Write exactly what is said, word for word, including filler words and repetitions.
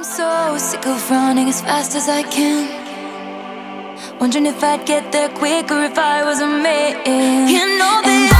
so sick of running as fast as I can, wondering if I'd get there quicker if I was a man. You know that